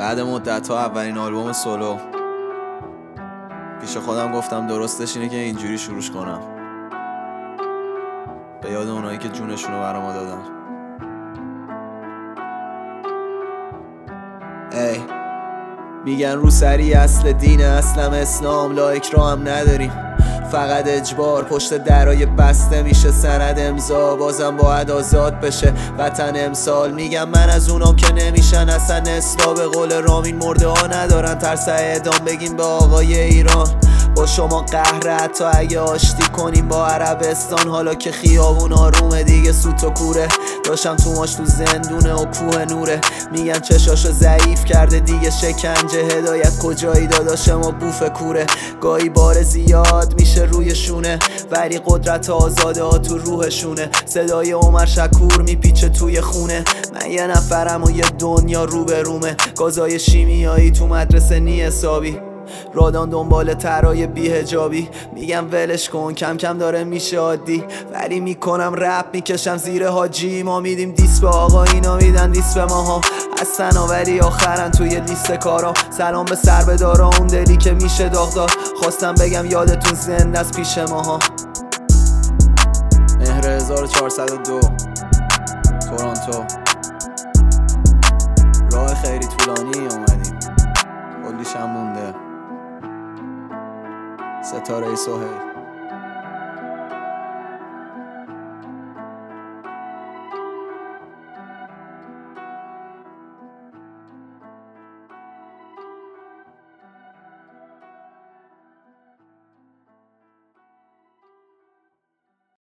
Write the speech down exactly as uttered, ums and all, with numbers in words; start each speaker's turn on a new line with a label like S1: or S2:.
S1: بعد مدت ها اولین آلبوم سولو. پیش خودم گفتم درستش اینه که اینجوری شروعش کنم، به یاد اونایی که جونشونو برا ما دادن. ای میگن روسری اصل دینه، اصلم اسلام، لایک را هم نداریم، فقط اجبار پشت درای بسته میشه سند امضا، بازم باید آزاد بشه وطن امسال. میگم من از اونام که نمیشن اصلا اصلا، به قول رامین مرده ها ندارن ترس اعدام. بگیم به آقای ایران با شما قهره، حتی اگه آشتی کنیم با عربستان. حالا که خیابون آرومه دیگه سوت و کوره، داشتم تو ماش تو زندونه و کوه نوره. میگن چشاشو ضعیف کرده دیگه شکنجه، هدایت کجایی داداش ما بوف کوره. گاهی بار زیاد میشه روی شونه، ولی قدرت آزاده ها تو روحشونه. صدای عمر شکور میپیچه توی خونه، من یه نفرم و یه دنیا رو به رومه. گازای شیمیایی تو مدرسه نی حسابی، رادان دنبال ترای بی‌حجابی. میگم ولش کن کم کم داره میشه عادی، ولی میکنم رپ میکشم زیر حاجی. ما میدیم دیس به آقا، اینا میدن دیس به ماها، هستن ولی آخرن توی لیست کارا. سلام به سر به دارا اون دلی که میشه داغدار، خواستم بگم یادتون زنده از پیش ماها. مهر هزار و چهارصد و دو، تورنتو. راه خیلی طولانی اومدیم، کلیش هم مونده. ستاره سهیل.